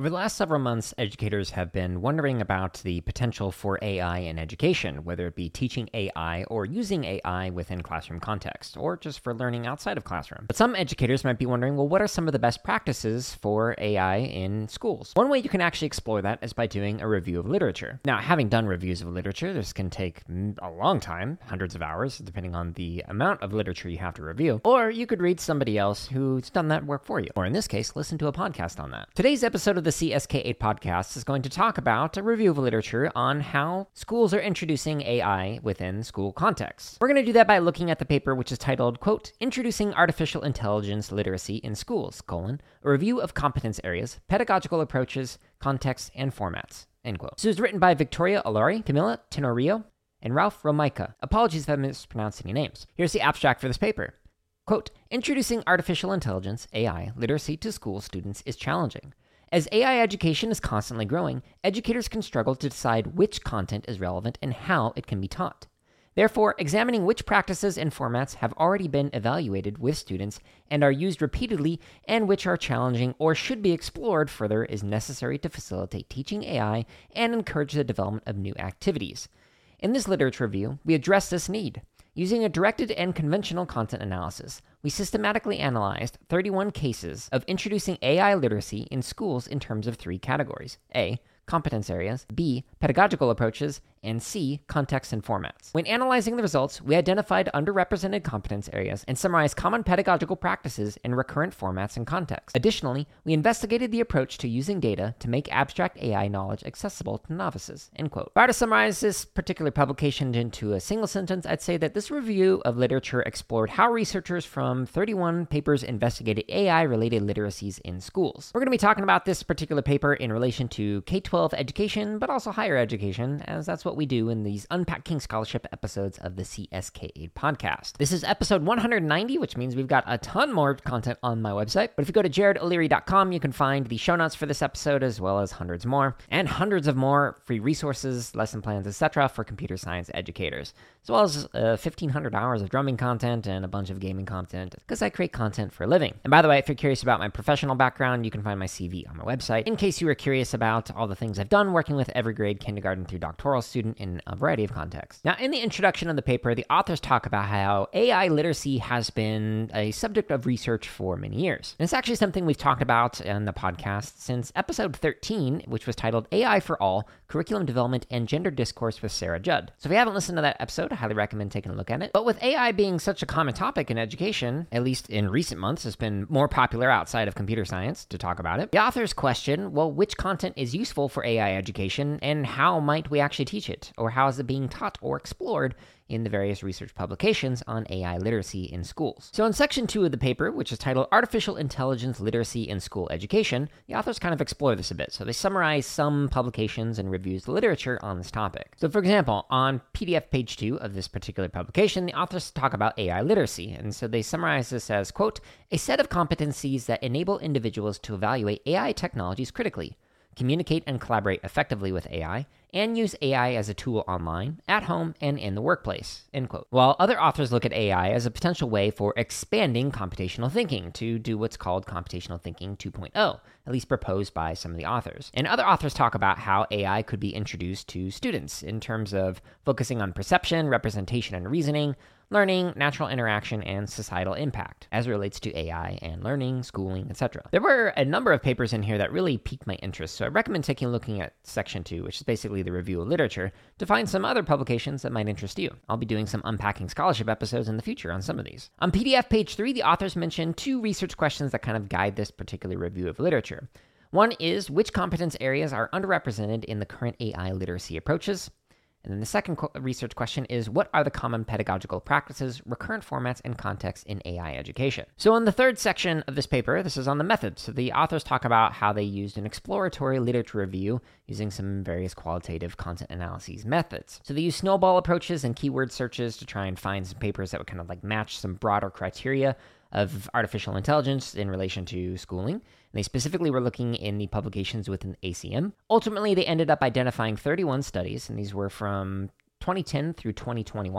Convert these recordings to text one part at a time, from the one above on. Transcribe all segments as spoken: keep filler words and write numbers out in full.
Over the last several months, educators have been wondering about the potential for A I in education, whether it be teaching A I or using A I within classroom context, or just for learning outside of classroom. But some educators might be wondering, well, what are some of the best practices for A I in schools? One way you can actually explore that is by doing a review of literature. Now, having done reviews of literature, this can take a long time, hundreds of hours, depending on the amount of literature you have to review, or you could read somebody else who's done that work for you, or in this case, listen to a podcast on that. Today's episode of the C S K eight podcast is going to talk about a review of literature on how schools are introducing A I within school contexts. We're going to do that by looking at the paper, which is titled, quote, Introducing Artificial Intelligence Literacy in Schools, colon, a review of competence areas, pedagogical approaches, contexts, and formats, end quote. This was written by Victoria Allori, Camila Tenorio, and Ralph Romica. Apologies if I mispronounced any names. Here's the abstract for this paper. Quote, Introducing Artificial Intelligence, A I, literacy to school students is challenging. As A I education is constantly growing, educators can struggle to decide which content is relevant and how it can be taught. Therefore, examining which practices and formats have already been evaluated with students and are used repeatedly and which are challenging or should be explored further is necessary to facilitate teaching A I and encourage the development of new activities. In this literature review, we address this need. Using a directed and conventional content analysis, we systematically analyzed thirty-one cases of introducing A I literacy in schools in terms of three categories. A, competence areas, B, pedagogical approaches, and C, contexts and formats. When analyzing the results, we identified underrepresented competence areas and summarized common pedagogical practices in recurrent formats and contexts. Additionally, we investigated the approach to using data to make abstract A I knowledge accessible to novices, end quote. If I were to summarize this particular publication into a single sentence, I'd say that this review of literature explored how researchers from thirty-one papers investigated A I-related literacies in schools. We're going to be talking about this particular paper in relation to K twelve education, but also higher education, as that's what we do in these Unpacking Scholarship episodes of the C S K eight podcast. This is episode one hundred ninety, which means we've got a ton more content on my website. But if you go to jared o'leary dot com, you can find the show notes for this episode, as well as hundreds more, and hundreds of more free resources, lesson plans, et cetera for computer science educators, as well as uh, fifteen hundred hours of drumming content and a bunch of gaming content, because I create content for a living. And by the way, if you're curious about my professional background, you can find my C V on my website, in case you were curious about all the things I've done working with every grade, kindergarten through doctoral student in a variety of contexts. Now, in the introduction of the paper, the authors talk about how A I literacy has been a subject of research for many years. And it's actually something we've talked about in the podcast since episode thirteen, which was titled A I for All, Curriculum Development and Gender Discourse with Sarah Judd. So if you haven't listened to that episode, I highly recommend taking a look at it. But with A I being such a common topic in education, at least in recent months, it's been more popular outside of computer science to talk about it. The authors question, well, which content is useful for A I education and how might we actually teach it? Or how is it being taught or explored in the various research publications on A I literacy in schools? So in section two of the paper, which is titled Artificial Intelligence Literacy in School Education, the authors kind of explore this a bit. So they summarize some publications and reviews the literature on this topic. So for example, on P D F page two of this particular publication, the authors talk about A I literacy. And so they summarize this as, quote, a set of competencies that enable individuals to evaluate A I technologies critically, communicate and collaborate effectively with A I, and use A I as a tool online, at home, and in the workplace, end quote. While other authors look at A I as a potential way for expanding computational thinking to do what's called computational thinking two point oh, at least proposed by some of the authors. And other authors talk about how A I could be introduced to students in terms of focusing on perception, representation, and reasoning, learning, natural interaction, and societal impact as it relates to A I and learning, schooling, et cetera. There were a number of papers in here that really piqued my interest, so I recommend taking a looking at section two, which is basically the review of literature, to find some other publications that might interest you. I'll be doing some Unpacking Scholarship episodes in the future on some of these. On P D F page three, the authors mention two research questions that kind of guide this particular review of literature. One is, which competence areas are underrepresented in the current A I literacy approaches? And then the second co- research question is, what are the common pedagogical practices, recurrent formats, and contexts in A I education? So in the third section of this paper, this is on the methods. So the authors talk about how they used an exploratory literature review using some various qualitative content analyses methods. So they use snowball approaches and keyword searches to try and find some papers that would kind of like match some broader criteria of artificial intelligence in relation to schooling. And they specifically were looking in the publications within A C M. Ultimately, they ended up identifying thirty-one studies, and these were from twenty ten through twenty twenty-one.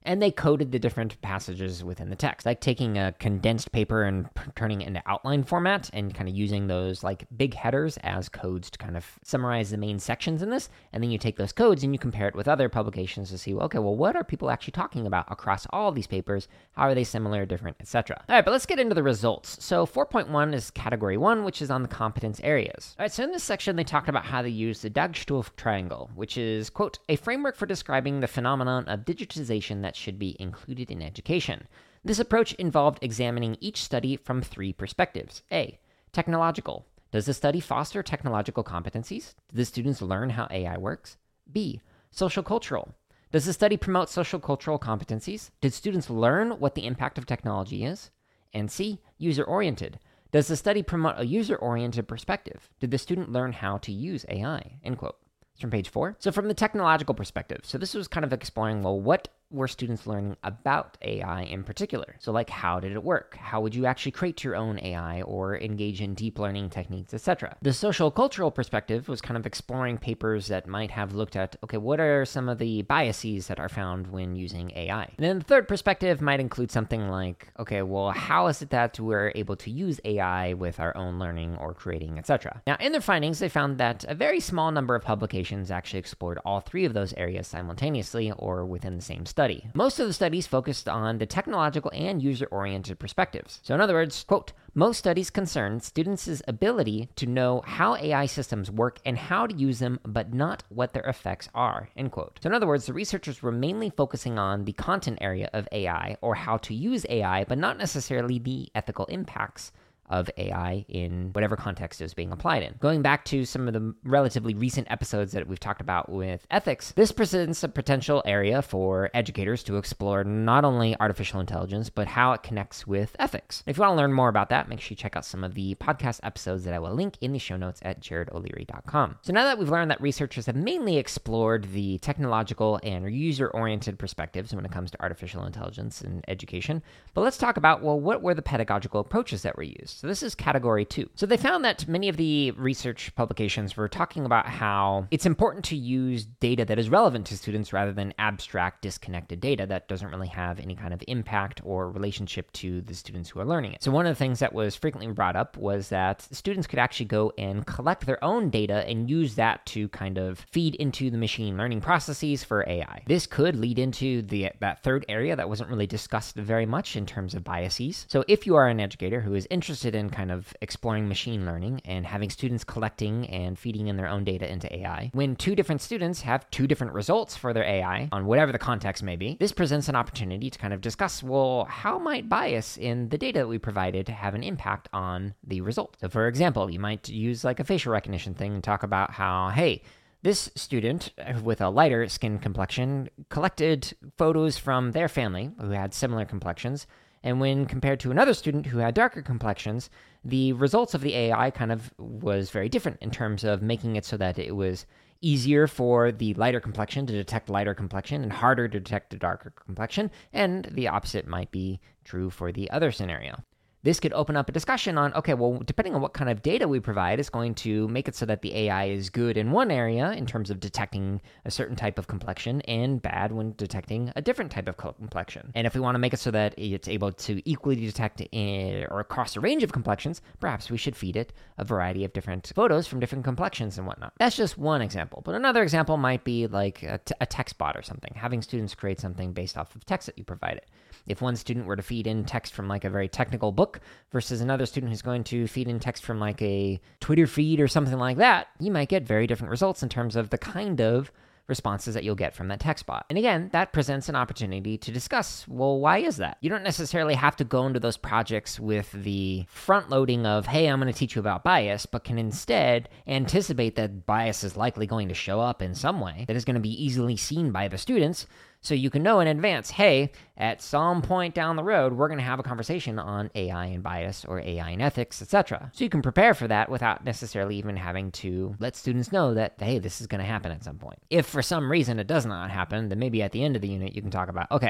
and they coded the different passages within the text, like taking a condensed paper and p- turning it into outline format and kind of using those like big headers as codes to kind of summarize the main sections in this. And then you take those codes and you compare it with other publications to see, okay, well, what are people actually talking about across all of these papers? How are they similar, different, et cetera? All right, but let's get into the results. So four point one is category one, which is on the competence areas. All right, so in this section, they talked about how they use the Dag-Stuhl triangle, which is, quote, a framework for describing the phenomenon of digitization that should be included in education. This approach involved examining each study from three perspectives. A, technological. Does the study foster technological competencies? Do the students learn how A I works? B, social cultural. Does the study promote social cultural competencies? Did students learn what the impact of technology is? And C, user-oriented. Does the study promote a user-oriented perspective? Did the student learn how to use A I? End quote. It's from page four. So from the technological perspective, so this was kind of exploring, well, what were students learning about A I in particular? So like, how did it work? How would you actually create your own A I or engage in deep learning techniques, et cetera? The social cultural perspective was kind of exploring papers that might have looked at, okay, what are some of the biases that are found when using A I? And then the third perspective might include something like, okay, well, how is it that we're able to use A I with our own learning or creating, et cetera? Now, in their findings, they found that a very small number of publications actually explored all three of those areas simultaneously or within the same study. Most of the studies focused on the technological and user-oriented perspectives. So in other words, quote, most studies concern students' ability to know how A I systems work and how to use them, but not what their effects are, end quote. So in other words, the researchers were mainly focusing on the content area of A I or how to use A I, but not necessarily the ethical impacts of A I in whatever context it was being applied in. Going back to some of the relatively recent episodes that we've talked about with ethics, this presents a potential area for educators to explore not only artificial intelligence, but how it connects with ethics. If you want to learn more about that, make sure you check out some of the podcast episodes that I will link in the show notes at jared o'leary dot com. So now that we've learned that researchers have mainly explored the technological and user-oriented perspectives when it comes to artificial intelligence and education, but let's talk about, well, what were the pedagogical approaches that were used? So this is category two. So they found that many of the research publications were talking about how it's important to use data that is relevant to students rather than abstract, disconnected data that doesn't really have any kind of impact or relationship to the students who are learning it. So one of the things that was frequently brought up was that students could actually go and collect their own data and use that to kind of feed into the machine learning processes for A I. This could lead into the that third area that wasn't really discussed very much in terms of biases. So if you are an educator who is interested in kind of exploring machine learning and having students collecting and feeding in their own data into A I, when two different students have two different results for their A I on whatever the context may be, this presents an opportunity to kind of discuss, well, how might bias in the data that we provided have an impact on the result? So for example, you might use like a facial recognition thing and talk about how, hey, this student with a lighter skin complexion collected photos from their family who had similar complexions, and when compared to another student who had darker complexions, the results of the A I kind of was very different in terms of making it so that it was easier for the lighter complexion to detect lighter complexion and harder to detect a darker complexion, and the opposite might be true for the other scenario. This could open up a discussion on, okay, well, depending on what kind of data we provide, it's going to make it so that the A I is good in one area in terms of detecting a certain type of complexion and bad when detecting a different type of complexion. And if we want to make it so that it's able to equally detect in, or across a range of complexions, perhaps we should feed it a variety of different photos from different complexions and whatnot. That's just one example. But another example might be like a, t- a text bot or something, having students create something based off of text that you provided. If one student were to feed in text from like a very technical book versus another student who's going to feed in text from like a Twitter feed or something like that, you might get very different results in terms of the kind of responses that you'll get from that text bot. And again, that presents an opportunity to discuss, well, why is that? You don't necessarily have to go into those projects with the front loading of, hey, I'm going to teach you about bias, but can instead anticipate that bias is likely going to show up in some way that is going to be easily seen by the students. So you can know in advance, hey, at some point down the road, we're going to have a conversation on A I and bias or A I and ethics, et cetera. So you can prepare for that without necessarily even having to let students know that, hey, this is going to happen at some point. If for some reason it does not happen, then maybe at the end of the unit, you can talk about, okay,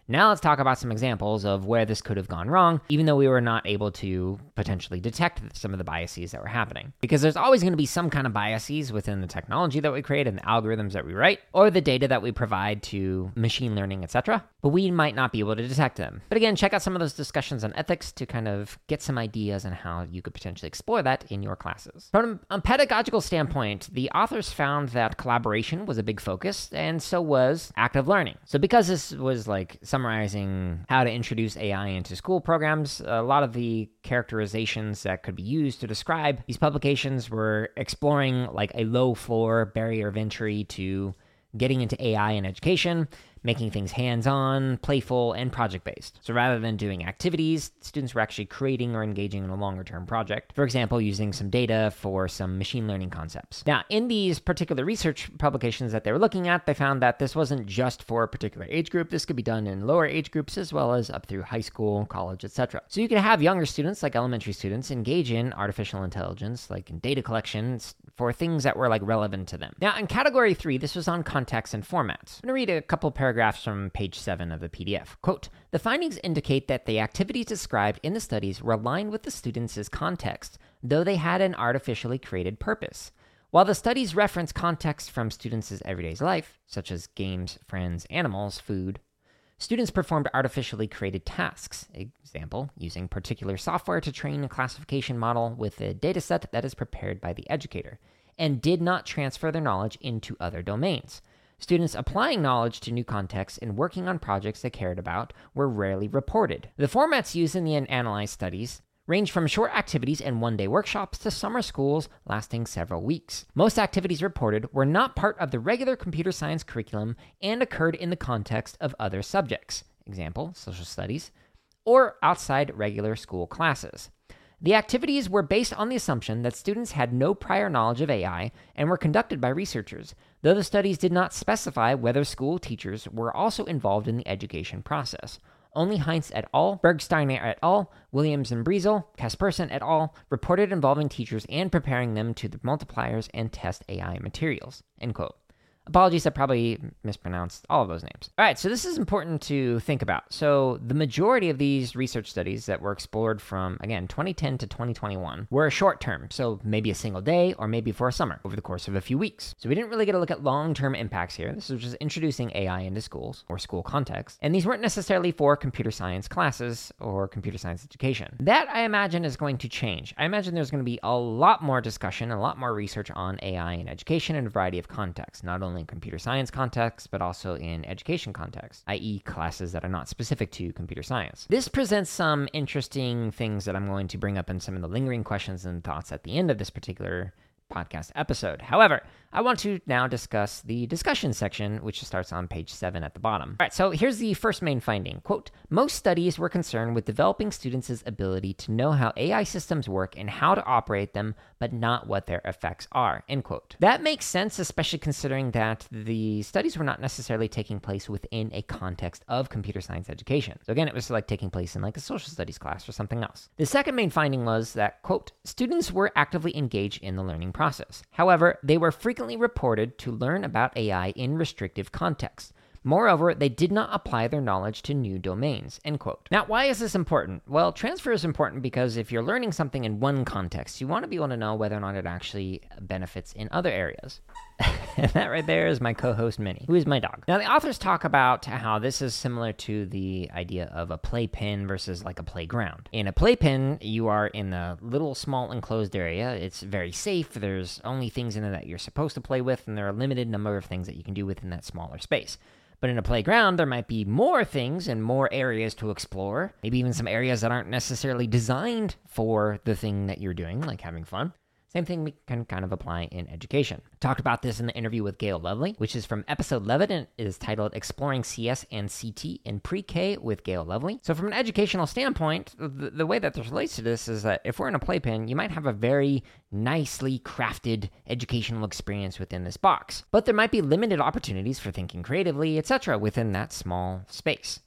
Now let's talk about some examples of where this could have gone wrong, even though we were not able to potentially detect some of the biases that were happening. Because there's always going to be some kind of biases within the technology that we create and the algorithms that we write, or the data that we provide to machine learning, et cetera. But we might not be able to detect them. But again, check out some of those discussions on ethics to kind of get some ideas on how you could potentially explore that in your classes. From a pedagogical standpoint, the authors found that collaboration was a big focus, and so was active learning. So because this was like summarizing how to introduce A I into school programs, a lot of the characterizations that could be used to describe these publications were exploring like a low floor barrier of entry to getting into A I in education, making things hands-on, playful, and project-based. So rather than doing activities, students were actually creating or engaging in a longer-term project. For example, using some data for some machine learning concepts. Now, in these particular research publications that they were looking at, they found that this wasn't just for a particular age group. This could be done in lower age groups as well as up through high school, college, et cetera. So you could have younger students, like elementary students, engage in artificial intelligence, like in data collection, for things that were like relevant to them. Now, in category three, this was on context and formats. I'm going to read a couple paragraphs from page seven of the P D F. Quote, "The findings indicate that the activities described in the studies were aligned with the students' context, though they had an artificially created purpose. While the studies reference context from students' everyday life, such as games, friends, animals, food, students performed artificially created tasks, example, using particular software to train a classification model with a dataset that is prepared by the educator, and did not transfer their knowledge into other domains. Students applying knowledge to new contexts and working on projects they cared about were rarely reported. The formats used in the analyzed studies range from short activities and one-day workshops to summer schools lasting several weeks. Most activities reported were not part of the regular computer science curriculum and occurred in the context of other subjects, example, social studies, or outside regular school classes. The activities were based on the assumption that students had no prior knowledge of A I and were conducted by researchers, though the studies did not specify whether school teachers were also involved in the education process. Only Heinz et al., Bergsteiner et al., Williams and Briesel, Kasperson et al. Reported involving teachers and preparing them to the multipliers and test A I materials." End quote. Apologies, I probably mispronounced all of those names. All right, so this is important to think about. So the majority of these research studies that were explored from, again, twenty ten to twenty twenty-one were short term, so maybe a single day or maybe for a summer over the course of a few weeks. So we didn't really get a look at long-term impacts here. This was just introducing A I into schools or school context. And these weren't necessarily for computer science classes or computer science education. That, I imagine, is going to change. I imagine there's going to be a lot more discussion, a lot more research on A I in education in a variety of contexts, not only in computer science context, but also in education context, that is classes that are not specific to computer science. This presents some interesting things that I'm going to bring up in some of the lingering questions and thoughts at the end of this particular podcast episode. However, I want to now discuss the discussion section, which starts on page seven at the bottom. All right, so here's the first main finding. Quote, "Most studies were concerned with developing students' ability to know how A I systems work and how to operate them, but not what their effects are." End quote. That makes sense, especially considering that the studies were not necessarily taking place within a context of computer science education. So again, it was like taking place in like a social studies class or something else. The second main finding was that, quote, "Students were actively engaged in the learning process. However, they were frequently reported to learn about A I in restrictive contexts. Moreover, they did not apply their knowledge to new domains." End quote. Now, why is this important? Well, transfer is important because if you're learning something in one context, you want to be able to know whether or not it actually benefits in other areas. And that right there is my co-host, Minnie, who is my dog. Now, the authors talk about how this is similar to the idea of a playpen versus like a playground. In a playpen, you are in a little small enclosed area. It's very safe. There's only things in it that you're supposed to play with, and there are a limited number of things that you can do within that smaller space. But in a playground, there might be more things and more areas to explore, maybe even some areas that aren't necessarily designed for the thing that you're doing, like having fun. Same thing we can kind of apply in education. Talked about this in the interview with Gail Lovely, which is from episode eleven and is titled Exploring C S and C T in Pre-K with Gail Lovely. So from an educational standpoint, the, the way that this relates to this is that if we're in a playpen, you might have a very nicely crafted educational experience within this box. But there might be limited opportunities for thinking creatively, et cetera within that small space.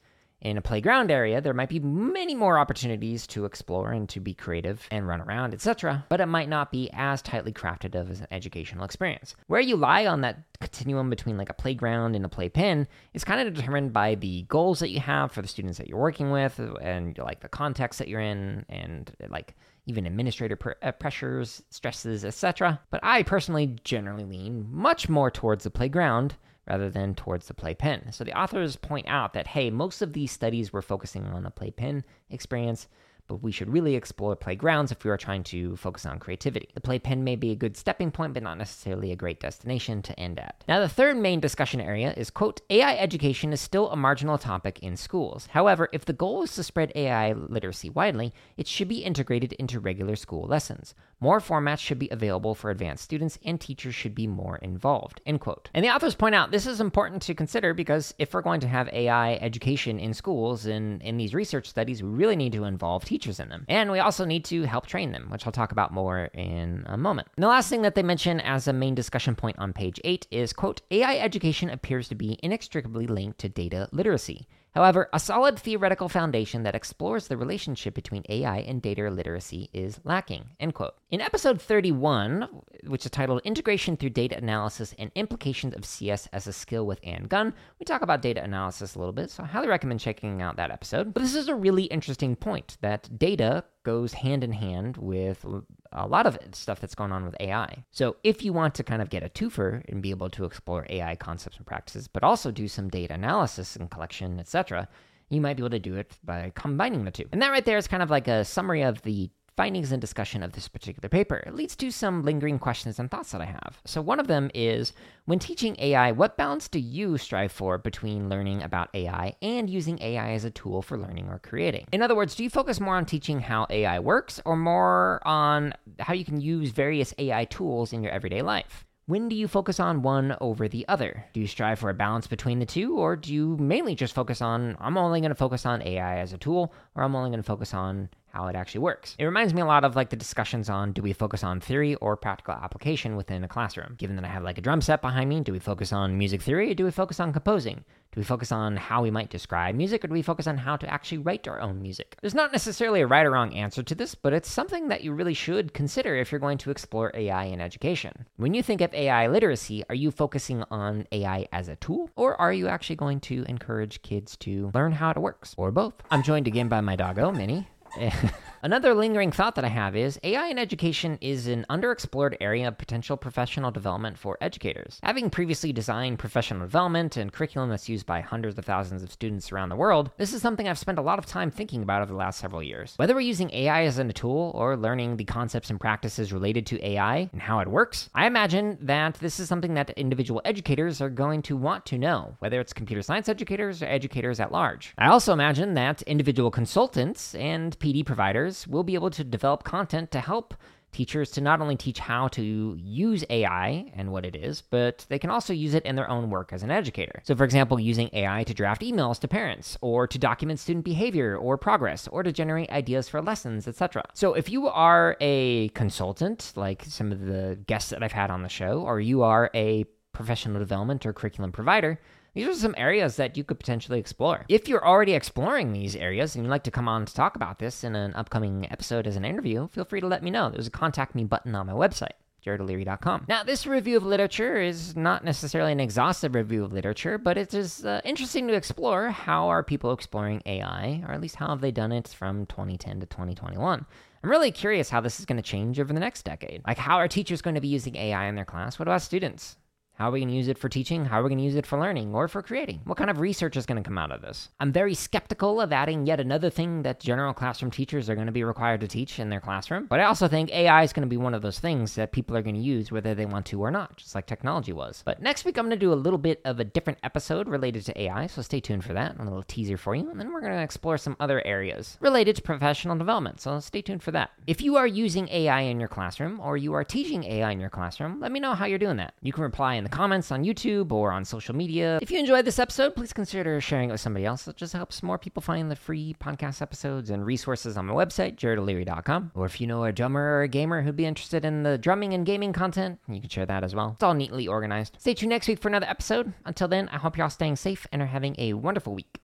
In a playground area, there might be many more opportunities to explore and to be creative and run around, et cetera, but it might not be as tightly crafted of an educational experience. Where you lie on that continuum between like a playground and a playpen is kind of determined by the goals that you have for the students that you're working with and like the context that you're in and like even administrator pr- uh, pressures, stresses, et cetera. But I personally generally lean much more towards the playground rather than towards the playpen. So the authors point out that, hey, most of these studies were focusing on the playpen experience, but we should really explore playgrounds if we are trying to focus on creativity. The playpen may be a good stepping point, but not necessarily a great destination to end at. Now, the third main discussion area is, quote, A I education is still a marginal topic in schools. However, if the goal is to spread A I literacy widely, it should be integrated into regular school lessons. More formats should be available for advanced students, and teachers should be more involved, end quote. And the authors point out this is important to consider because if we're going to have A I education in schools and in these research studies, we really need to involve teachers in them. And we also need to help train them, which I'll talk about more in a moment. And the last thing that they mention as a main discussion point on page eight is, quote, A I education appears to be inextricably linked to data literacy. However, a solid theoretical foundation that explores the relationship between A I and data literacy is lacking, end quote. In episode thirty-one, which is titled Integration Through Data Analysis and Implications of C S as a Skill with Anne Gunn, we talk about data analysis a little bit, so I highly recommend checking out that episode. But this is a really interesting point, that data goes hand in hand with a lot of stuff that's going on with A I. So if you want to kind of get a twofer and be able to explore A I concepts and practices, but also do some data analysis and collection, et cetera, you might be able to do it by combining the two. And that right there is kind of like a summary of the findings and discussion of this particular paper. It leads to some lingering questions and thoughts that I have. So one of them is, when teaching A I, what balance do you strive for between learning about A I and using A I as a tool for learning or creating? In other words, do you focus more on teaching how A I works or more on how you can use various A I tools in your everyday life? When do you focus on one over the other? Do you strive for a balance between the two, or do you mainly just focus on, I'm only going to focus on A I as a tool, or I'm only going to focus on how it actually works? It reminds me a lot of like the discussions on, do we focus on theory or practical application within a classroom? Given that I have like a drum set behind me, do we focus on music theory or do we focus on composing? Do we focus on how we might describe music, or do we focus on how to actually write our own music? There's not necessarily a right or wrong answer to this, but it's something that you really should consider if you're going to explore A I in education. When you think of A I literacy, are you focusing on A I as a tool, or are you actually going to encourage kids to learn how it works, or both? I'm joined again by my doggo, Minnie. Another lingering thought that I have is, A I in education is an underexplored area of potential professional development for educators. Having previously designed professional development and curriculum that's used by hundreds of thousands of students around the world, this is something I've spent a lot of time thinking about over the last several years. Whether we're using A I as a tool or learning the concepts and practices related to A I and how it works, I imagine that this is something that individual educators are going to want to know, whether it's computer science educators or educators at large. I also imagine that individual consultants and P D providers will be able to develop content to help teachers to not only teach how to use A I and what it is, but they can also use it in their own work as an educator. So for example, using A I to draft emails to parents, or to document student behavior or progress, or to generate ideas for lessons, et cetera. So if you are a consultant, like some of the guests that I've had on the show, or you are a professional development or curriculum provider, these are some areas that you could potentially explore. If you're already exploring these areas and you'd like to come on to talk about this in an upcoming episode as an interview, feel free to let me know. There's a contact me button on my website, jared o'leary dot com. Now, this review of literature is not necessarily an exhaustive review of literature, but it is uh, interesting to explore how are people exploring A I, or at least how have they done it from twenty ten to twenty twenty-one. I'm really curious how this is going to change over the next decade. Like, how are teachers going to be using A I in their class? What about students? How are we going to use it for teaching? How are we going to use it for learning or for creating? What kind of research is going to come out of this? I'm very skeptical of adding yet another thing that general classroom teachers are going to be required to teach in their classroom. But I also think A I is going to be one of those things that people are going to use whether they want to or not, just like technology was. But next week, I'm going to do a little bit of a different episode related to A I, so stay tuned for that. A little teaser for you. And then we're going to explore some other areas related to professional development, so stay tuned for that. If you are using A I in your classroom, or you are teaching A I in your classroom, let me know how you're doing that. You can reply in the comments on YouTube or on social media. If you enjoyed this episode, please consider sharing it with somebody else. It just helps more people find the free podcast episodes and resources on my website, jared o'leary dot com. Or if you know a drummer or a gamer who'd be interested in the drumming and gaming content, you can share that as well. It's all neatly organized. Stay tuned next week for another episode. Until then, I hope you're all staying safe and are having a wonderful week.